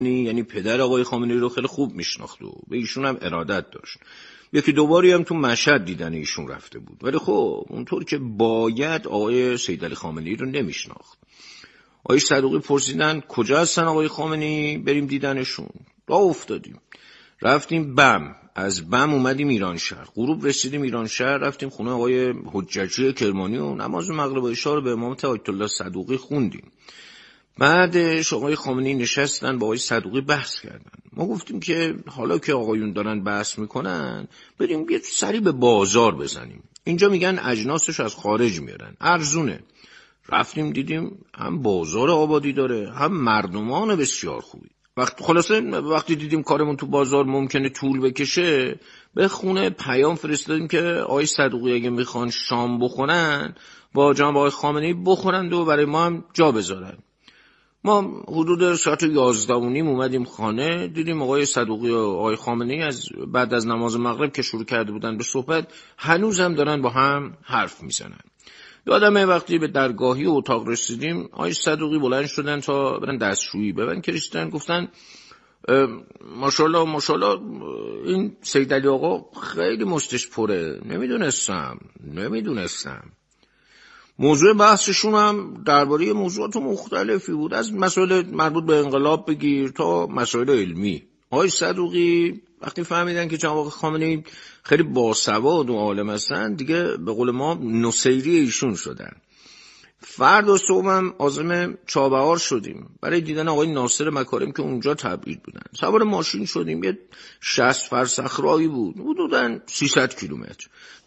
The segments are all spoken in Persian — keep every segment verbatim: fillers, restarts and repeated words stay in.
یعنی پدر آقای خامنه‌ای رو خیلی خوب میشناخت و به ایشون هم ارادت داشت. یکی دوباری هم تو مشهد دیدن ایشون رفته بود، ولی خب اونطور که باید آقای سیدعلی خامنه‌ای رو نمیشناخت. آقای صدوقی پرسیدن کجا هستن آقای خامنه‌ای، بریم دیدنشون. راه افتادیم، رفتیم بم، از بم اومدیم ایرانشهر، غروب رسیدیم ایرانشهر، رفتیم خونه آقای حججی کرمانی و نماز مغرب و عشا رو به امامت آیت الله صدوقی خوندیم. بعدش آقای خامنه‌ای نشستن با آقای صدوقی بحث کردن. ما گفتیم که حالا که آقایون دارن بحث میکنن بریم یه سری به بازار بزنیم، اینجا میگن اجناسش از خارج میارن، ارزونه. رفتیم دیدیم هم بازار آبادی داره هم مردمان بسیار خوبی. وقت خلاصه وقتی دیدیم کارمون تو بازار ممکنه طول بکشه، به خونه پیام فرستادیم که آقای صدوقی اگه میخوان شام بخورن با جناب آقای خامنه‌ای بخورند و برای ما هم جا بذارن. ما حدود ساعت یازده و نیم اومدیم خانه، دیدیم آقای صدوقی و آقای خامنه‌ای از بعد از نماز مغرب که شروع کرده بودن به صحبت هنوز هم دارن با هم حرف میزنن. یادمه وقتی به درگاهی اتاق رسیدیم آقای صدوقی بلند شدن تا برن دستشویی، ببن کریستن گفتن ماشاءالله ماشاءالله این سیدعلی آقا خیلی مستش پره، نمیدونستم نمیدونستم موضوع بحثشون هم درباره موضوعات مختلفی بود، از مسائل مربوط به انقلاب بگیر تا مسائل علمی. آقای صدوقی وقتی فهمیدن که جناب آقای خامنه‌ای خیلی باسواد و عالم هستن، دیگه به قول ما نصیری ایشون شدن. فردا صبحم عازم چابهار شدیم برای دیدن آقای ناصر مکارم که اونجا تبعید بودن. سوار ماشین شدیم، یه شصت فرسخ راهی بود، حدوداً سیصد کیلومتر.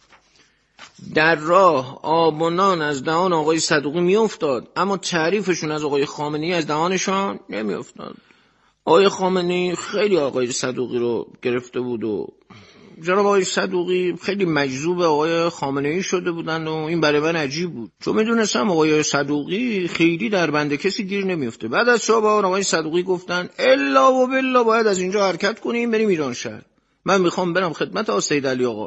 در راه آب و نان از دهان آقای صدوقی می افتاد، اما تعریفشون از آقای خامنه‌ای از دهانشان نمی افتاد. آقای خامنه‌ای خیلی آقای صدوقی رو گرفته بود و جناب آقای صدوقی خیلی مجذوب آقای خامنه‌ای شده بودن و این برای من عجیب بود، چون میدونستم آقای صدوقی خیلی در بند کسی گیر نمیفته. بعد از شب آقای صدوقی گفتن الا و بالله باید از اینجا حرکت کنیم بریم ایرانشهر، من میخوام برم خدمت آقای سیدعلی آقا.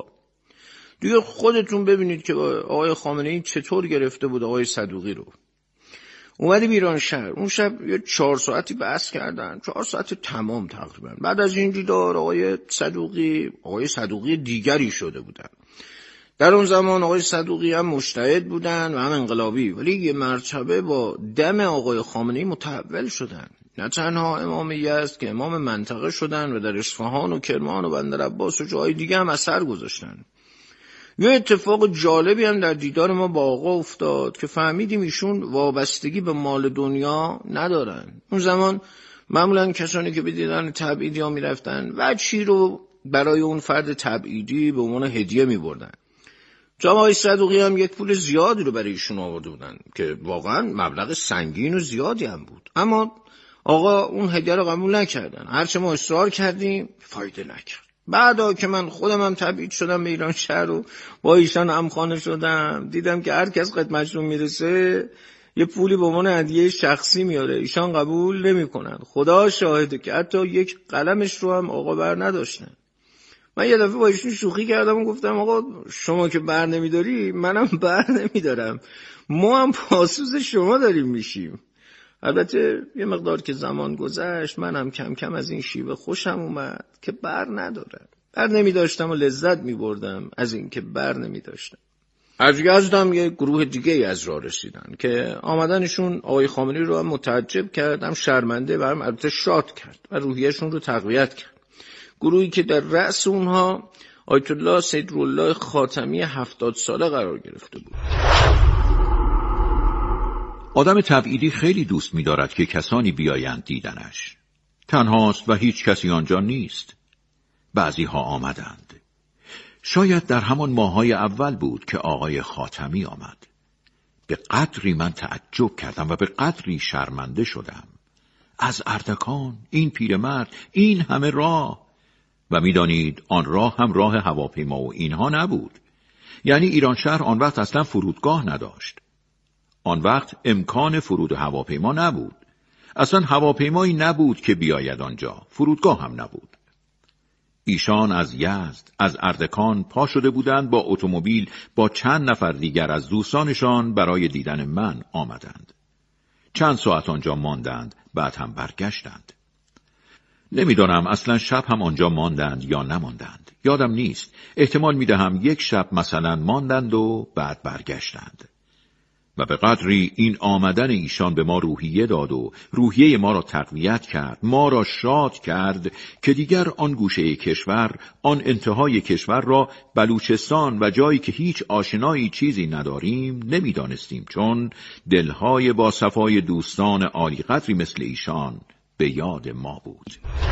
دیگه خودتون ببینید که آقای خامنه‌ای چطور گرفته بود آقای صدوقی رو. اومدیم ایرانشهر، اون شب یه چهار ساعتی بحث کردن، چهار ساعت تمام تقریبا. بعد از این دیدار آقای صدوقی آقای صدوقی دیگری شده بودن. در اون زمان آقای صدوقی هم مجتهد بودن و هم انقلابی، ولی یه مرتبه با دم آقای خامنه‌ای متحول شدن. نه تنها امام یزد که امام منطقه شدن و در اصفهان و کرمان و بندرعباس و جای دیگه هم اثر گذاشتن. یه اتفاق جالبی هم در دیدار ما با آقا افتاد که فهمیدیم ایشون وابستگی به مال دنیا ندارن. اون زمان معمولا کسانی که به دیدن تبعیدی ها می رفتن و چی رو برای اون فرد تبعیدی به عنوان هدیه می بردن. جناب آقای صدوقی هم یک پول زیادی رو برای ایشون آورده بودن که واقعا مبلغ سنگین و زیادی هم بود، اما آقا اون هدیه رو قبول نکردن. هرچه ما اصرار کردیم فایده نکرد. بعدا که من خودم هم تبعید شدم به ایرانشهر و با ایشان همخانه شدم، دیدم که هر کس خدمتشون میرسه یه پولی به عنوان هدیه شخصی میاره، ایشان قبول نمیکنن. خدا شاهده که حتی یک قلمش رو هم آقا بر نداشتن. من یه دفعه با ایشون شوخی کردم و گفتم آقا شما که بر نمیداری منم بر نمیدارم، ما هم پاسوز شما داریم میشیم. البته یه مقدار که زمان گذشت منم کم کم از این شیوه خوشم اومد که بر ندارم. بر نمی داشتم و لذت می بردم از این که بر نمی داشتم. از یزدم یه گروه دیگه از راه رسیدن که آمدنشون آقای خامنه‌ای رو هم متعجب کرد، هم شرمنده و هم البته شاد کرد و روحیه‌شون رو تقویت کرد. گروهی که در رأس اونها آیت الله صدرالله خاتمی هفتاد ساله قرار گرفته بود. آدم تبعیدی خیلی دوست می‌دارد که کسانی بیایند دیدنش. تنهاست و هیچ کسی آنجا نیست. بعضی ها آمدند. شاید در همان ماهای اول بود که آقای خاتمی آمد. به قدری من تعجب کردم و به قدری شرمنده شدم. از اردکان، این پیرمرد، این همه راه. و می‌دانید آن راه هم راه هواپیما و اینها نبود. یعنی ایرانشهر آن وقت اصلا فرودگاه نداشت. آن وقت امکان فرود هواپیما نبود. اصلا هواپیمایی نبود که بیاید آنجا. فرودگاه هم نبود. ایشان از یزد، از اردکان پا شده بودند با اتومبیل با چند نفر دیگر از دوستانشان برای دیدن من آمدند. چند ساعت آنجا ماندند، بعد هم برگشتند. نمیدانم اصلا شب هم آنجا ماندند یا نماندند. یادم نیست. احتمال میدهم یک شب مثلا ماندند و بعد برگشتند. و به قدری این آمدن ایشان به ما روحیه داد و روحیه ما را تقویت کرد، ما را شاد کرد که دیگر آن گوشه کشور، آن انتهای کشور را بلوچستان و جایی که هیچ آشنایی چیزی نداریم نمیدانستیم، چون دلهای با صفای دوستان عالی قدری مثل ایشان به یاد ما بود.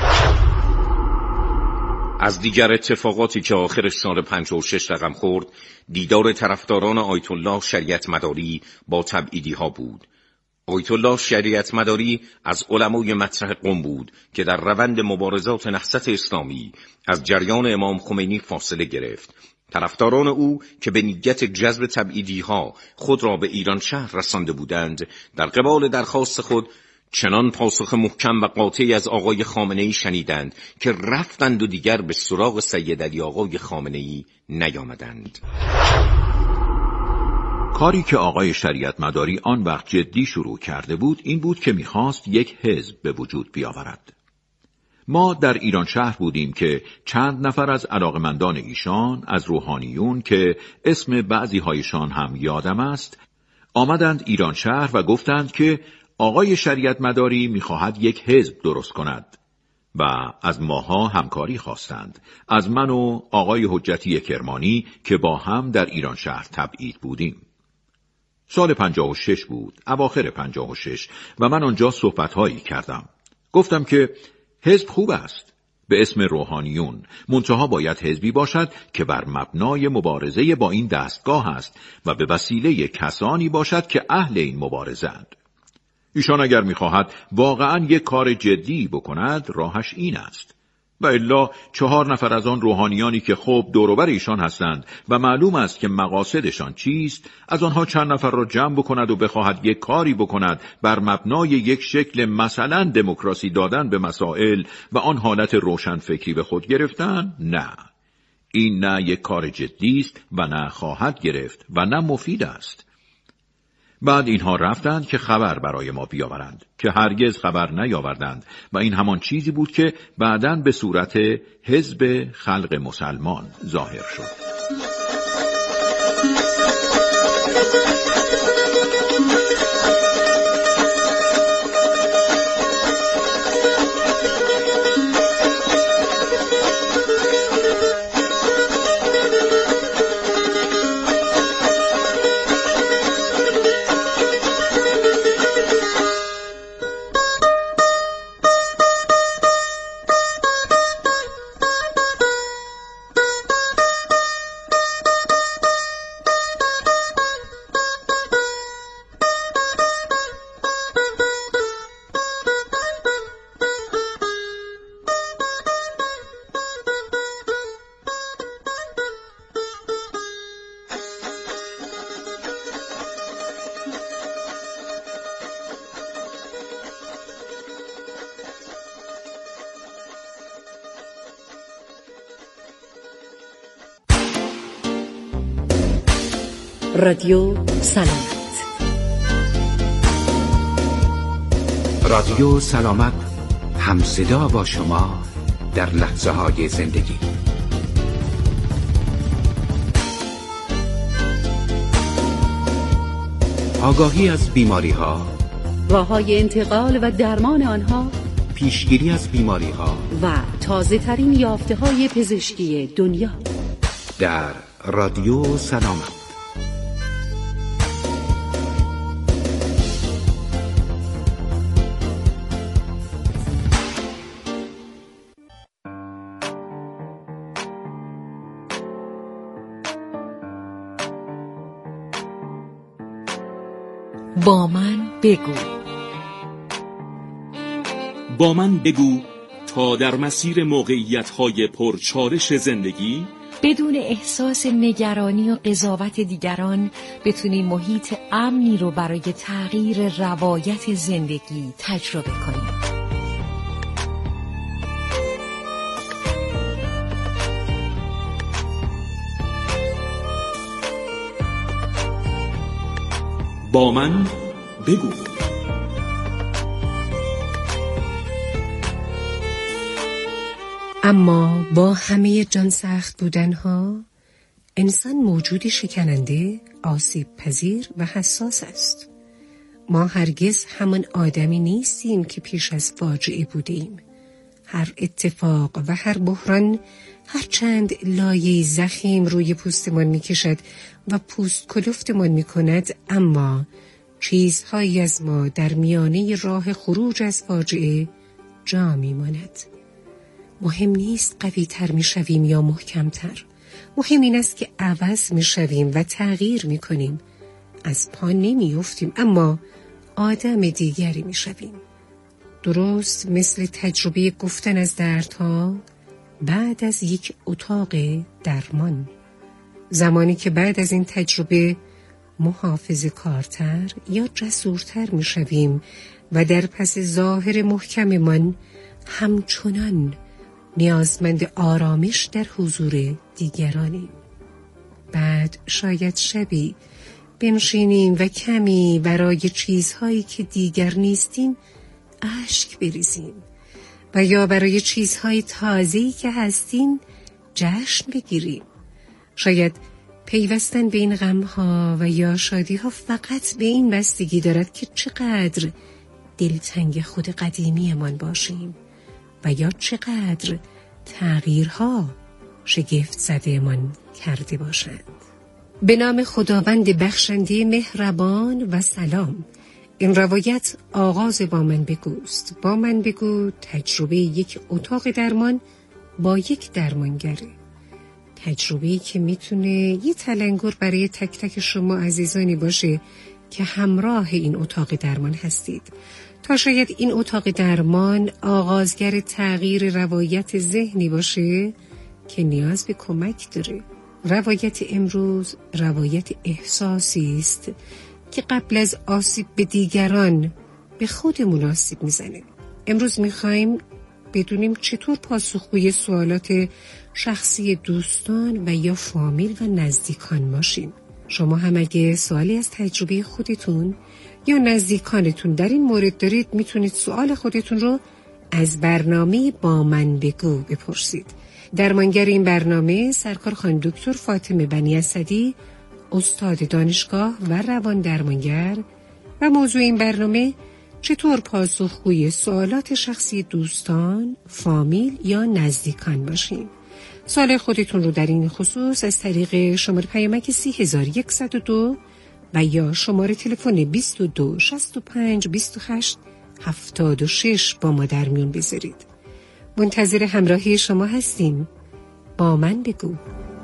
از دیگر اتفاقاتی که آخر سال پنجاه و شش رقم خورد، دیدار طرفداران آیت الله شریعت مداری با تبعیدی ها بود. آیت الله شریعت مداری از علمای مطرح قم بود که در روند مبارزات نهضت اسلامی از جریان امام خمینی فاصله گرفت. طرفداران او که به نیت جذب تبعیدی ها خود را به ایران شهر رسانده بودند، در قبال درخواست خود چنان پاسخ محکم و قاطعی از آقای خامنه‌ای شنیدند که رفتند و دیگر به سراغ سید علی آقای خامنه‌ای نیامدند. کاری که آقای شریعت مداری آن وقت جدی شروع کرده بود این بود که می‌خواست یک حزب به وجود بیاورد. ما در ایران شهر بودیم که چند نفر از علاقمندان ایشان، از روحانیون که اسم بعضی هایشان هم یادم است، آمدند ایران شهر و گفتند که آقای شریعت مداری می‌خواهد یک حزب درست کند و از ماها همکاری خواستند، از من و آقای حجتی کرمانی که با هم در ایران شهر تبعید بودیم. سال پنجاه و شش بود، اواخر پنجاه و شش، و من آنجا صحبت‌هایی کردم. گفتم که حزب خوب است به اسم روحانیون، منتها باید حزبی باشد که بر مبنای مبارزه با این دستگاه است و به وسیله کسانی باشد که اهل این مبارزند. ایشان اگر می‌خواهد واقعاً یک کار جدی بکند راهش این است، و الا چهار نفر از آن روحانیانی که خوب دوروبر ایشان هستند و معلوم است که مقاصدشان چیست، از آنها چند نفر را جمع بکند و بخواهد یک کاری بکند بر مبنای یک شکل مثلا دموکراسی دادن به مسائل و آن حالت روشن فکری به خود گرفتن. نه، این نه یک کار جدی است و نه خواهد گرفت و نه مفید است. بعد اینها رفتند که خبر برای ما بیاورند که هرگز خبر نیاوردند و این همان چیزی بود که بعداً به صورت حزب خلق مسلمان ظاهر شد. رادیو سلامت. رادیو سلامت، همصدا با شما در لحظه های زندگی. آگاهی از بیماری ها، راه‌های انتقال و درمان آنها، پیشگیری از بیماری ها و تازه ترین یافته های پزشکی دنیا در رادیو سلامت. با من بگو. با من بگو تا در مسیر موقعیت‌های پرچالش زندگی بدون احساس نگرانی و قضاوت دیگران بتونیم محیط امنی رو برای تغییر روایت زندگی تجربه کنیم. با من بگو. اما با همه جان سخت بودنها، انسان موجودی شکننده، آسیب پذیر و حساس است. ما هرگز همان آدمی نیستیم که پیش از فاجعه بودیم. هر اتفاق و هر بحران هر چند لایه زخیم روی پوستمان می کشد و پوست کلفتمان می کند، اما چیزهایی از ما در میانه راه خروج از فاجعه جا می ماند. مهم نیست قوی تر می شویم یا محکم تر. مهم این است که عوض می شویم و تغییر می کنیم. از پا نمی افتیم، اما آدم دیگری می شویم. درست مثل تجربه گفتن از دردها بعد از یک اتاق درمان. زمانی که بعد از این تجربه محافظه کارتر یا جسورتر می شویم و در پس ظاهر محکممان همچنان نیازمند آرامش در حضور دیگرانیم. بعد شاید شبی بنشینیم و کمی برای چیزهایی که دیگر نیستیم اشک بریزیم و یا برای چیزهای تازه‌ای که هستیم جشن بگیریم. شاید پیوستن به این غمها و یا شادیها فقط به این بستگی دارد که چقدر دلتنگ خود قدیمیمان باشیم و یا چقدر تغییرها شگفت زده‌مان کرده باشند. به نام خداوند بخشنده مهربان و سلام. این روایت آغاز با من بگوست. با من بگو تجربه یک اتاق درمان با یک درمانگره. تجربه‌ای که میتونه یه تلنگر برای تک تک شما عزیزانی باشه که همراه این اتاق درمان هستید، تا شاید این اتاق درمان آغازگر تغییر روایت ذهنی باشه که نیاز به کمک داره. روایت امروز روایت احساسی است که قبل از آسیب به دیگران به خودمون آسیب میزنه. امروز میخوایم بدونیم چطور پاسخگوی سوالات شخصی دوستان و یا فامیل و نزدیکان باشیم. شما هم اگه سوالی از تجربه خودتون یا نزدیکانتون در این مورد دارید، میتونید سوال خودتون رو از برنامه با من بگو بپرسید. درمانگر این برنامه سرکار خانم دکتر فاطمه بنی اسدی، استاد دانشگاه و روان درمانگر، و موضوع این برنامه چطور پاسخگوی سوالات شخصی دوستان، فامیل یا نزدیکان باشیم. سوال خودتون رو در این خصوص از طریق شماره پیامک سی هزار و صد و دو و یا شماره تلفن بیست و دو شصت و پنج بیست و هشت هفتاد و شش با ما در میون بذارید. منتظر همراهی شما هستیم. با من بگو.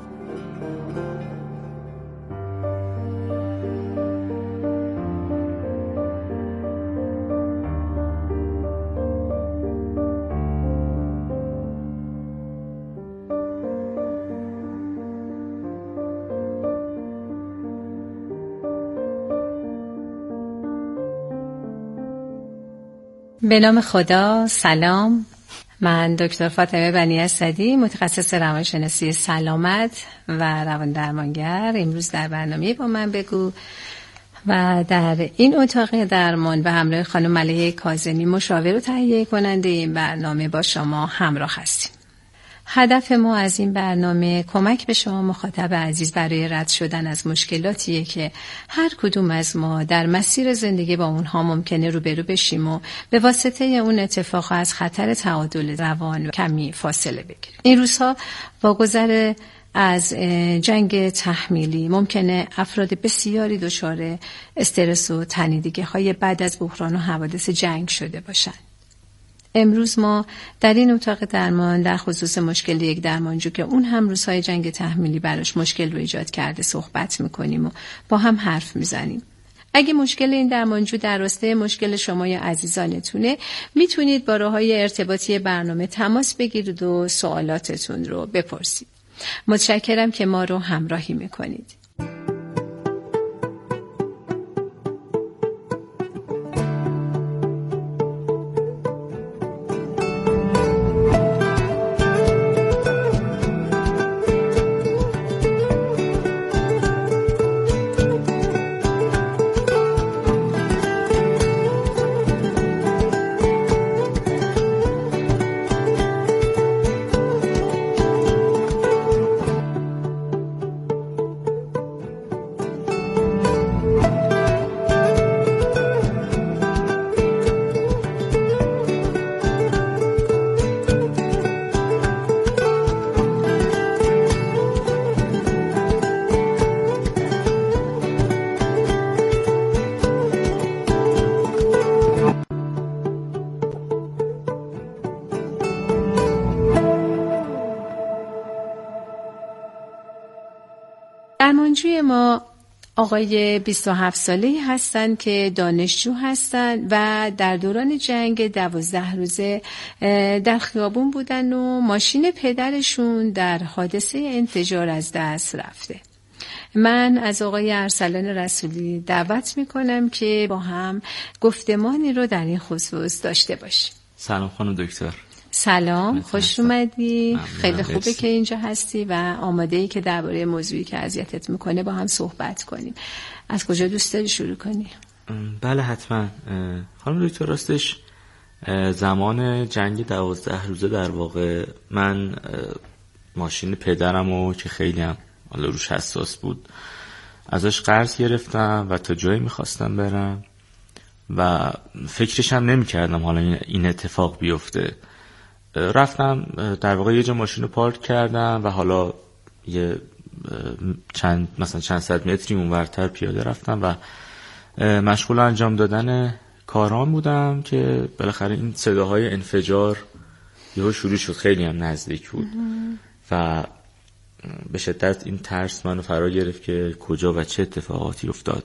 به نام خدا. سلام، من دکتر فاطمه بنی اسدی، متخصص روانشناسی سلامت و روان درمانگر. امروز در برنامه با من بگو و در این اتاق درمان به همراه خانم ملیحه کاظمی، مشاور و تهیه کننده این برنامه، با شما همراه هستیم. هدف ما از این برنامه کمک به شما مخاطب عزیز برای رد شدن از مشکلاتیه که هر کدوم از ما در مسیر زندگی با اونها ممکنه روبرو بشیم و به واسطه اون اتفاق از خطر تعادل روان کمی فاصله بگیریم. این روزها با گذر از جنگ تحمیلی ممکنه افراد بسیاری دچار استرس و تنیدگی‌های بعد از بحران و حوادث جنگ شده باشند. امروز ما در این اتاق درمان در خصوص مشکل یک درمانجو که اون هم روزهای جنگ تحمیلی براش مشکل رو ایجاد کرده صحبت میکنیم و با هم حرف میزنیم. اگه مشکل این درمانجو در راسته مشکل شما یا عزیزانتونه، میتونید با راههای ارتباطی برنامه تماس بگیرید و سوالاتتون رو بپرسید. متشکرم که ما رو همراهی میکنید. درمانجوی ما آقای بیست و هفت ساله‌ای هستند که دانشجو هستند و در دوران جنگ دوازده روزه در خیابون بودن و ماشین پدرشون در حادثه انفجار از دست رفته. من از آقای ارسلان رسولی دعوت میکنم که با هم گفتمانی رو در این خصوص داشته باشیم. سلام خانم دکتر. سلام، خوش اومدی. خیلی خوبه برسی که اینجا هستی و آماده ای که درباره موضوعی که اذیتت میکنه با هم صحبت کنیم. از کجا دوست داری شروع کنی؟ بله حتما. خانم دکتر، راستش زمان جنگ دوازده روزه در واقع من ماشین پدرمو که خیلی هم حالا روش حساس بود ازش قرض گرفتم و تا جایی میخواستم برم و فکرش هم نمی کردم حالا این اتفاق بیفته. رفتم در واقع یه جا ماشین رو پارک کردم و حالا یه چند مثلا چند صد متری اونورتر پیاده رفتم و مشغول انجام دادن کارام بودم که بالاخره این صداهای انفجار یهو شروع شد. خیلی هم نزدیک بود و به شدت این ترس منو فرا گرفت که کجا و چه اتفاقاتی افتاد.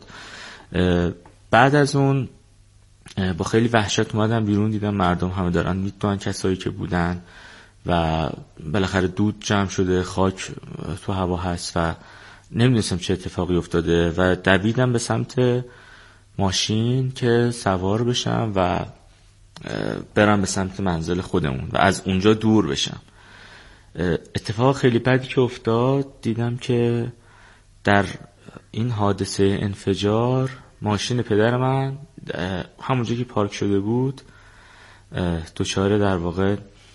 بعد از اون با خیلی وحشت اومدم بیرون، دیدم مردم همه دارن میدونن کسایی که بودن و بالاخره دود جمع شده، خاک تو هوا هست و نمیدونستم چه اتفاقی افتاده و دویدم به سمت ماشین که سوار بشم و برم به سمت منزل خودمون و از اونجا دور بشم. اتفاق خیلی بدی که افتاد، دیدم که در این حادثه انفجار ماشین پدر من همونجا که پارک شده بود دچار در واقع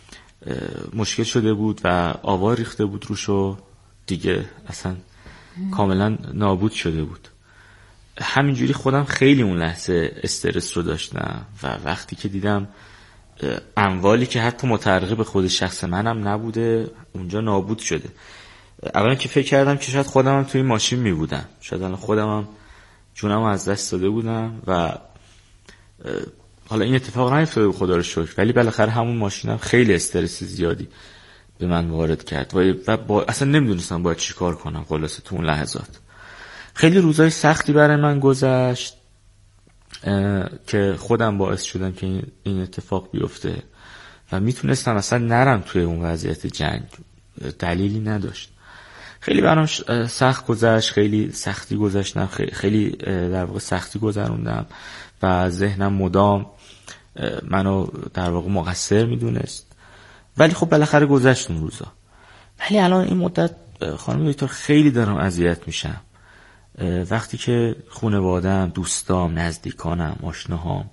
مشکل شده بود و آوار ریخته بود روش و دیگه اصلا کاملا نابود شده بود. همینجوری خودم خیلی اون لحظه استرس رو داشتم و وقتی که دیدم اموالی که حتی متعلق به خود شخص منم نبوده اونجا نابود شده، اولا که فکر کردم که شاید خودم هم توی این ماشین می بودم، شاید الان خودم هم جونم از دست داده بودم و حالا این اتفاق نیفتاده بود خدا رو شکر، ولی بالاخره همون ماشینم خیلی استرس زیادی به من وارد کرد و با... اصلا نمیدونستم باید چی کار کنم. خلاصه تو اون لحظات خیلی روزای سختی برای من گذشت که خودم باعث شدم که این اتفاق بیفته و میتونستم اصلا نرم توی اون وضعیت جنگ، دلیلی نداشت. خیلی برام سخت گذشت، خیلی سختی گذشتم، خیلی در واقع سختی گذروندم و ذهنم مدام منو در واقع مقصر میدونست، ولی خب بالاخره گذشت اون روزا. ولی الان این مدت خانم دکتر خیلی دارم اذیت میشم وقتی که خانواده‌ام، دوستام، نزدیکانم، آشناهام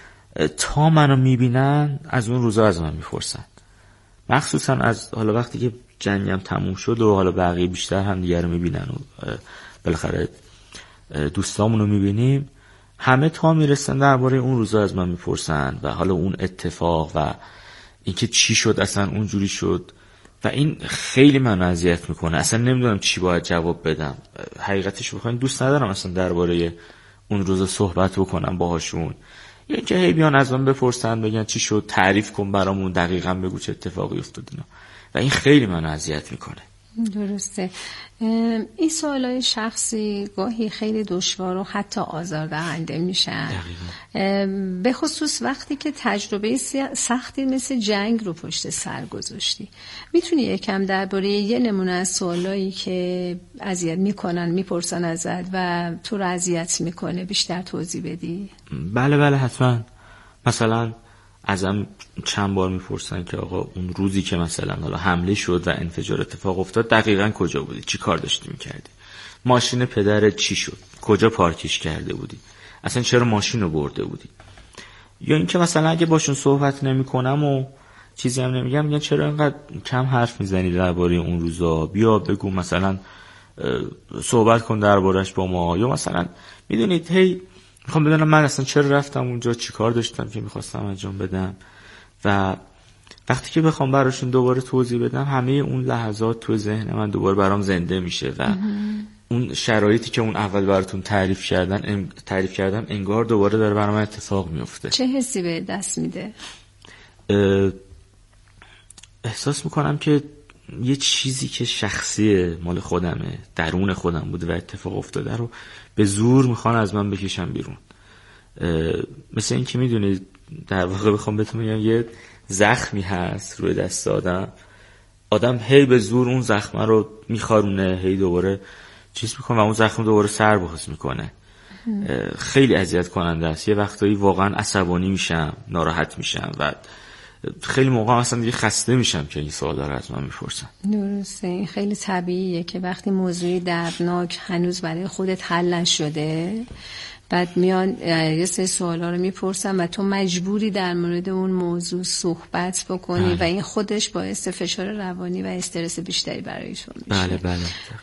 تا منو میبینن از اون روزا از من میپرسن، مخصوصا از حالا وقتی که جنگم تموم شد و حالا بقیه بیشتر هم دیگه رو میبینن و بالاخره دوستامونو میبینیم، همه تا میرسن درباره اون روزا از من میپرسن و حالا اون اتفاق و اینکه چی شد اصلا اونجوری شد و این خیلی منو اذیت میکنه. اصلا نمیدونم چی باید جواب بدم. حقیقتش بخواین دوست ندارم اصلا درباره اون روزا صحبت بکنم باهاشون، یا اینکه هی بیان از من بپرسن بگن چی شد، تعریف کن برامون، دقیقاً بگو چه اتفاقی افتاد اینا، و این خیلی منو اذیت میکنه. درسته. این سوالای شخصی گاهی خیلی دشوار و حتی آزاردهنده میشن، به خصوص وقتی که تجربه سختی مثل جنگ رو پشت سر گذاشتی. میتونی یکم درباره یه نمونه از سوالایی که اذیت میکنن میپرسن ازت و تو رو اذیت میکنه بیشتر توضیح بدی؟ بله بله حتما. مثلا ازم چند بار میپرسن که آقا اون روزی که مثلا حالا حمله شد و انفجار اتفاق افتاد دقیقاً کجا بودی، چی کار داشتی میکردی، ماشین پدرت چی شد، کجا پارکش کرده بودی، اصلا چرا ماشین رو برده بودی. یا اینکه مثلا اگه باشون صحبت نمیکنم و چیزی هم نمیگم میگن چرا اینقدر کم حرف میزنی درباره اون روزا، بیا بگو مثلا صحبت کن دربارش با ما. یا مثلا میدونید هی میخوام بدونم من اصلا چرا رفتم اونجا، چی کار داشتم که میخواستم انجام بدم، و وقتی که بخوام براشون دوباره توضیح بدم همه اون لحظات تو ذهن من دوباره برام زنده میشه و اون شرایطی که اون اول براتون تعریف کردن تعریف کردم انگار دوباره داره برام اتفاق میفته. چه حسی به دست میده؟ احساس میکنم که یه چیزی که شخصی مال خودمه، درون خودم بوده و اتفاق افتاده رو به زور میخوان از من بکشن بیرون. مثل این که میدونید در واقع بخوام بهتون بگم یه زخمی هست روی دست آدم، آدم هی به زور اون زخمه رو میخارونه، هی دوباره چیز میکنه و اون زخم دوباره سر باز میکنه. خیلی اذیت کننده است. یه وقتایی واقعا عصبانی میشم، ناراحت میشم و خیلی موقع اصلا دیگه خسته میشم که این سوالا رو از من میپرسن. درسته، این خیلی طبیعیه که وقتی موضوعی دردناک هنوز برای خودت حل نشده، بعد میان یه سری سوالا رو میپرسن و تو مجبوری در مورد اون موضوع صحبت بکنی بله. و این خودش باعث فشار روانی و استرس بیشتری برای تو میشه. بله بله.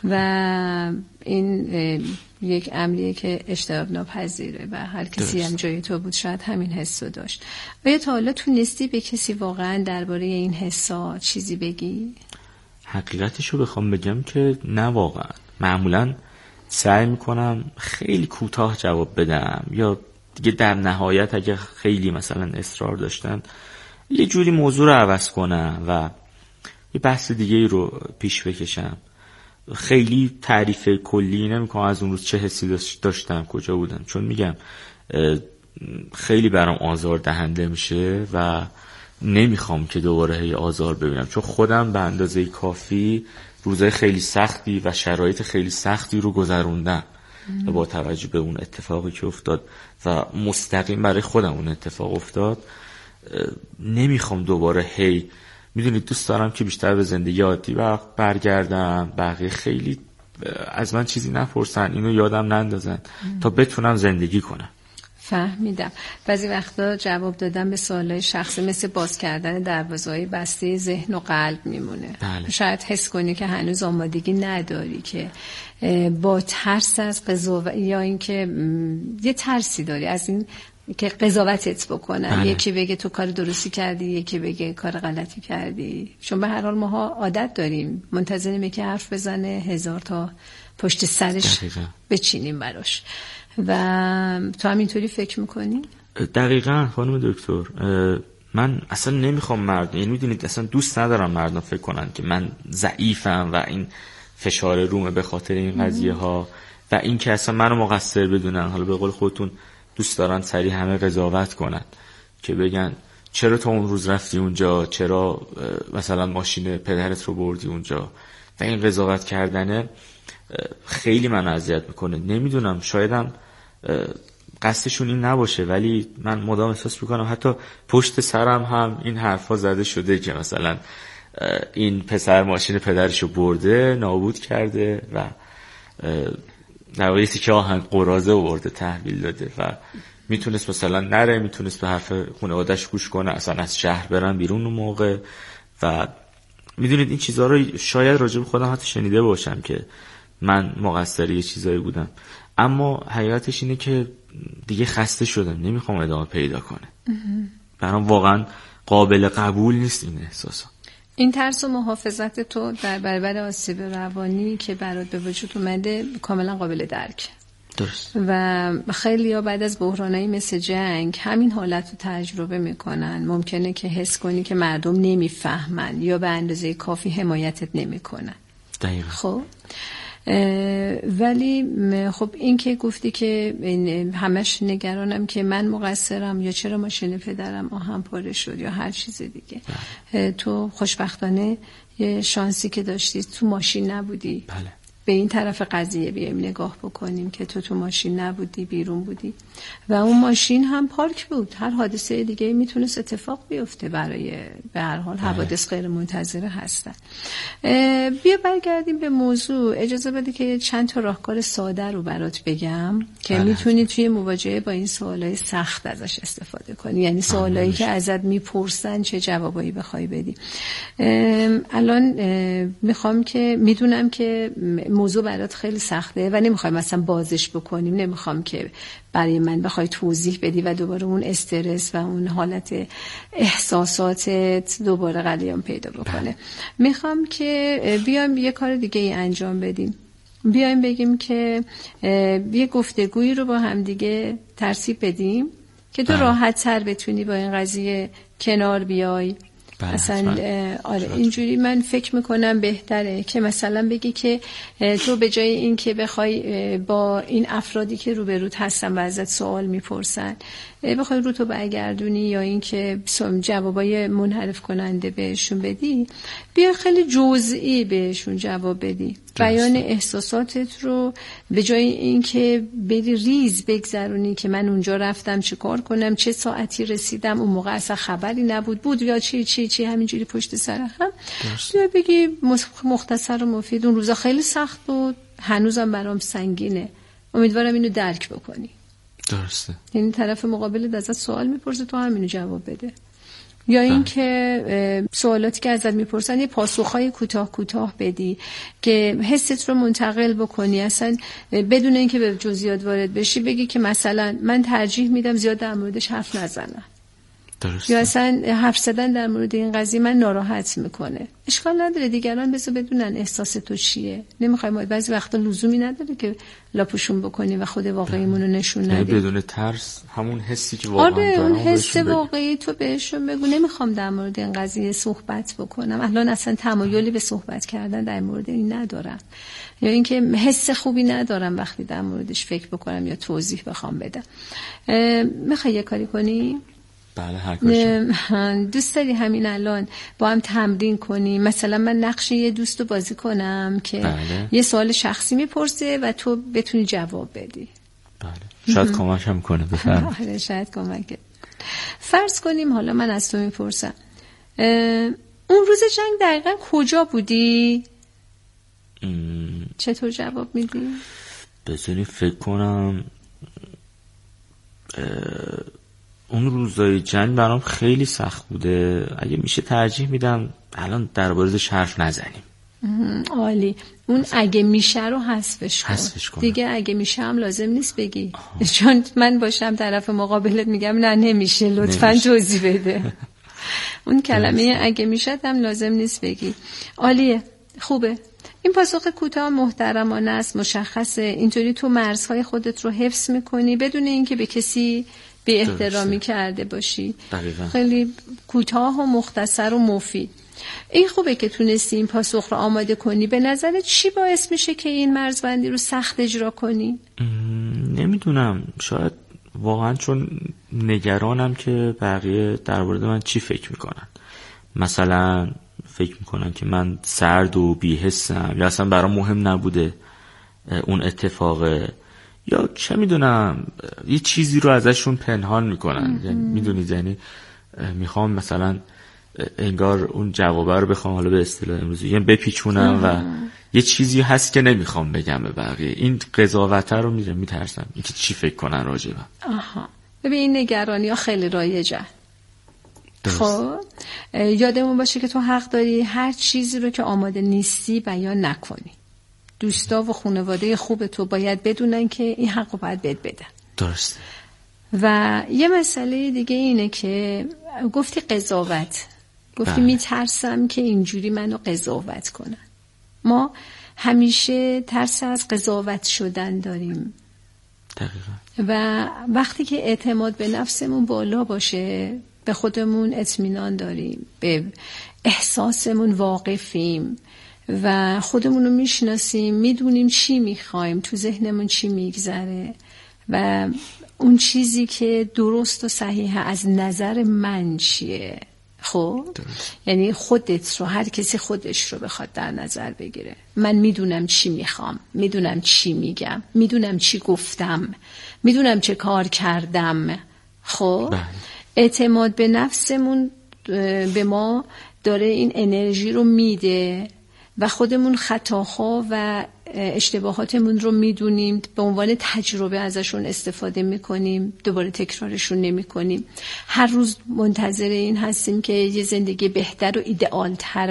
و این یک امریه که اجتناب ناپذیره و هر کسی درست. هم جای تو بود شاید همین حسو داشت. آیا تا حالا تونستی به کسی واقعا درباره این حسا چیزی بگی؟ حقیقتشو بخوام بگم که نه واقعا. معمولاً سعی میکنم خیلی کوتاه جواب بدم یا دیگه در نهایت اگه خیلی مثلا اصرار داشتن یه جوری موضوع رو عوض کنم و یه بحث دیگه رو پیش بکشم. خیلی تعریف کلی نمیکنم از اون روز چه حسی داشتم، کجا بودم، چون میگم خیلی برام آزار دهنده میشه و نمیخوام که دوباره هی آزار ببینم، چون خودم به اندازه کافی روزای خیلی سختی و شرایط خیلی سختی رو گذروندم و با توجه به اون اتفاقی که افتاد و مستقیم برای خودم اون اتفاق افتاد نمیخوام دوباره هی، میدونید دوست دارم که بیشتر به زندگی عادی برگردم، بقیه خیلی از من چیزی نپرسن، اینو یادم نندازن تا بتونم زندگی کنم. فهمیدم. بعضی وقتا جواب دادن به سوالای شخصی مثل باز کردن دروازه‌های بسته ذهن و قلب میمونه. بله. شاید حس کنی که هنوز آمادگی نداری که با ترس از قضاوت یا اینکه یه ترسی داری از این که قضاوتت بکنن. بله. یکی بگه تو کار درستی کردی، یکی بگه کار غلطی کردی. چون به هر حال ماها عادت داریم منتظریم که حرف بزنه هزار تا پشت سرش دقیقا بچینیم براش. و تو هم اینطوری فکر میکنی؟ دقیقاً خانم دکتر. من اصلا نمیخوام مردم، یعنی میدونید اصلا دوست ندارم مردم فکر کنن که من ضعیفم و این فشار رومه به خاطر این قضیه ها و این که اصلا منو مقصر بدونن. حالا به قول خودتون دوست دارن سری همه قضاوت کنن که بگن چرا تو اون روز رفتی اونجا، چرا مثلا ماشین پدرت رو بردی اونجا، و این قضاوت کردنه خیلی من اذیت میکنه. نمیدونم شایدم قصدشون این نباشه، ولی من مدام احساس میکنم حتی پشت سرم هم این حرفا زده شده که مثلا این پسر ماشین پدرشو برده، نابود کرده و در واقع که آهنگ قرازه برده تحویل داده و میتونست مثلا نره، میتونست به حرف خانواده‌اش گوش کنه، اصلا از شهر برن بیرون اون موقع. و میدونید این چیزها رو شاید راجع به خودم حتی شنیده باشم که من مقصر یه چیزایی بودم، اما حقیقتش اینه که دیگه خسته شدم، نمیخوام ادامه پیدا کنه. برام واقعا قابل قبول نیست این احساسا. این ترس و محافظت تو در برابر آسیب روانی که برات به وجود اومده کاملا قابل درک. درست. و خیلی ها بعد از بحرانایی مثل جنگ همین حالت رو تجربه میکنن. ممکنه که حس کنی که مردم نمیفهمن یا به اندازه کافی حمایتت نمیکنن. دقیقا. خب ولی خب این که گفتی که همش نگرانم که من مقصرم یا چرا ماشین پدرم آهن پاره شد یا هر چیز دیگه. بله. تو خوشبختانه یه شانسی که داشتی تو ماشین نبودی. بله. به این طرف قضیه بیایم نگاه بکنیم که تو تو ماشین نبودی، بیرون بودی و اون ماشین هم پارک بود. هر حادثه دیگه میتونست اتفاق بیفته، برای به هر حال حوادث غیر منتظره هستن. بیا برگردیم به موضوع. اجازه بده که چند تا راهکار ساده رو برات بگم که بله. میتونی توی مواجهه با این سوالای سخت ازش استفاده کنی، یعنی سوالایی که ازت میپرسن چه جوابایی بخوای بدی. الان میخوام که میدونم که موضوع برات خیلی سخته و نمیخوام مثلا بازش بکنیم، نمیخوام که برای من بخوای توضیح بدی و دوباره اون استرس و اون حالت احساساتت دوباره غلیان پیدا بکنه. میخوام که بیایم یه کار دیگه ای انجام بدیم. بیایم بگیم که یه گفتگویی رو با هم دیگه ترتیب بدیم که تو راحت تر بتونی با این قضیه کنار بیای. اصلا آره اینجوری من فکر میکنم بهتره که مثلا بگی که تو به جای این که بخوای با این افرادی که روبروت هستن و ازت سوال میپرسن بخوای رو تو برگردونی یا این که جوابای منحرف کننده بهشون بدی، بیا خیلی جزئی بهشون جواب بدی. بیان احساساتت رو به جای این که بری ریز بگذرونی که من اونجا رفتم چه کار کنم، چه ساعتی رسیدم، اون موقع اصلا خبری نبود بود یا چی چی چی همینجوری پشت سر هم، بیا بگی مختصر و مفید اون روزا خیلی سخت بود، هنوزم برام سنگینه، امیدوارم اینو درک بکنی. درسته. یعنی طرف مقابل ازت سوال میپرسه تو همینو جواب بده. یا این که سوالاتی که ازت میپرسن یه پاسخهای کوتاه کوتاه بدی که حست رو منتقل بکنی، اصلا بدون اینکه به جزئیات وارد بشی بگی که مثلا من ترجیح میدم زیاد در موردش حرف نزنم. درسته. یا اصلا حرف زدن در مورد این قضیه من ناراحت میکنه. اشکال نداره، دیگران بذار بدونن احساس تو چیه. نمیخوایم بعضی وقتا لزومی نداره که لاپوشون بکنی و خود واقعیمون رو نشون ندی. بدون ترس همون حسی که واقعا آره دارم اون حس بهشون واقعی تو بهشون بگو نمیخوام در مورد این قضیه صحبت بکنم، الان اصلا تمایلی به صحبت کردن در مورد این ندارم، یا اینکه حس خوبی ندارم وقتی در موردش فکر بکنم یا توضیح بخوام بدم. میخوای یه کاری کنی؟ بله هر کاری. دوست داری همین الان با هم تمرین کنیم؟ مثلا من نقش یه دوست رو بازی کنم که بله. یه سوال شخصی میپرسه و تو بتونی جواب بدی. بله شاید کمک هم کنه. بفرم. آره شاید کمک. فرض کنیم حالا من از تو میپرسم اون روز جنگ دقیقا کجا بودی؟ ام... چطور جواب میدی؟ بذاری فکر کنم. اه... اون روزای جنگ برام خیلی سخت بوده، اگه میشه ترجیح میدم الان در موردش حرف نزنیم. عالی. اون اگه میشه رو حذفش کن. حذفش کن. دیگه اگه میشه هم لازم نیست بگی. آها. چون من باشم طرف مقابلت میگم نه نمیشه لطفاً نمیشه. توضیح بده. اون کلمه اگه میشه هم لازم نیست بگی. عالیه. خوبه. این پاسخ کوتاه محترمانه است، مشخصه. اینطوری تو مرزهای خودت رو حفظ میکنی بدون اینکه به کسی به احترامی کرده باشی. دقیقا. خیلی کوتاه و مختصر و مفید. این خوبه که تونستی این پاسخ رو آماده کنی. به نظرت چی باعث میشه که این مرزبندی رو سخت اجرا کنی؟ نمیدونم، شاید واقعا چون نگرانم که بقیه در مورد من چی فکر میکنن. مثلا فکر میکنن که من سرد و بی‌حسم یا اصلا برام مهم نبوده اون اتفاقه، یا چه میدونم یه چیزی رو ازشون پنهان میکنن. یعنی میدونید، یعنی میخوام مثلا انگار اون جوابه رو بخوام حالا به اصطلاح امروزی یعنی بپیچونم و یه چیزی هست که نمیخوام بگم به بقیه. این قضاوت رو میرم میترسم اینکه چی فکر کنن راجبم. آها ببین این نگرانی ها خیلی رایجه. خب یادمون باشه که تو حق داری هر چیزی رو که آماده نیستی بیان نکنی. دوستا و خانواده خوب تو باید بدونن که این حق رو باید بهت بدن. درسته. و یه مسئله دیگه اینه که گفتی قضاوت، گفتی بله. میترسم که اینجوری منو قضاوت کنن. ما همیشه ترس از قضاوت شدن داریم. دقیقا. و وقتی که اعتماد به نفسمون بالا باشه، به خودمون اطمینان داریم، به احساسمون واقفیم و خودمون رو میشناسیم، میدونیم چی میخوایم، تو ذهنمون چی میگذره و اون چیزی که درست و صحیحه از نظر من چیه. خب یعنی خودت رو، هر کسی خودش رو بخواد در نظر بگیره. من میدونم چی میخوام، میدونم چی میگم، میدونم چی گفتم، میدونم چه کار کردم. خب بله. اعتماد به نفسمون به ما داره این انرژی رو میده و خودمون خطاها و اشتباهاتمون رو میدونیم، به عنوان تجربه ازشون استفاده میکنیم، دوباره تکرارشون نمیکنیم. هر روز منتظر این هستیم که یه زندگی بهتر و ایدئال‌تر